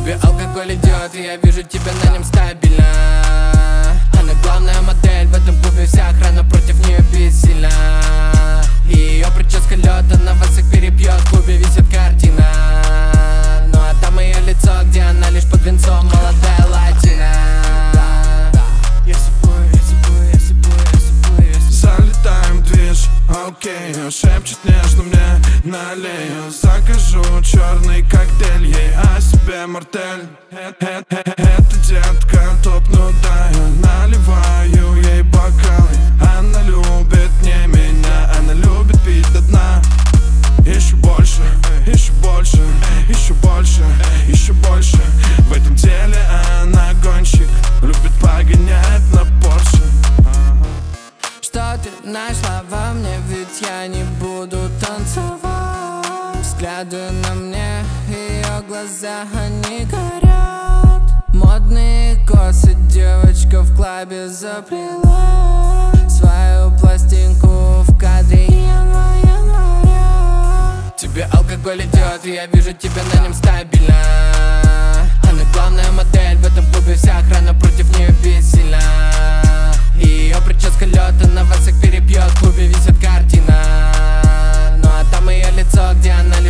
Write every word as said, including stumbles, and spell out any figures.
Тебе алкоголь идет, и я вижу тебя на нем стабильно. Она главная модель в этом клубе, вся охрана против нее бессильна. И ее прическа лед, она вас всех перебьет. В клубе висит картина, ну а там ее лицо, где она лишь под венцом, молодая латина. Я сыпую, я сыпую, я сыпую, я сыпую, я сыпую. Залетаем в движ, окей, шепчет нежно мне налею. Закажу черный коктейль, ей о себе мартель. Это детка топ, ну да, я наливаю ей бокалы. Она любит не меня, она любит пить до дна. Еще больше, еще больше, еще больше, еще больше. В этом деле она гонщик, любит погонять на Порше. Что ты нашла во мне, ведь я не буду танцевать. Взгляды на мне, ее глаза, они горят. Модные косы девочка в клабе заплела. Свою пластинку в кадре января. Тебе алкоголь идет, и я вижу тебя на нем стабильно. Она главная модель в этом клубе, вся охрана против нее бессильна. И ее прическа лед, она вас всех перебьет. В клубе висит картина, ну а там ее лицо, где она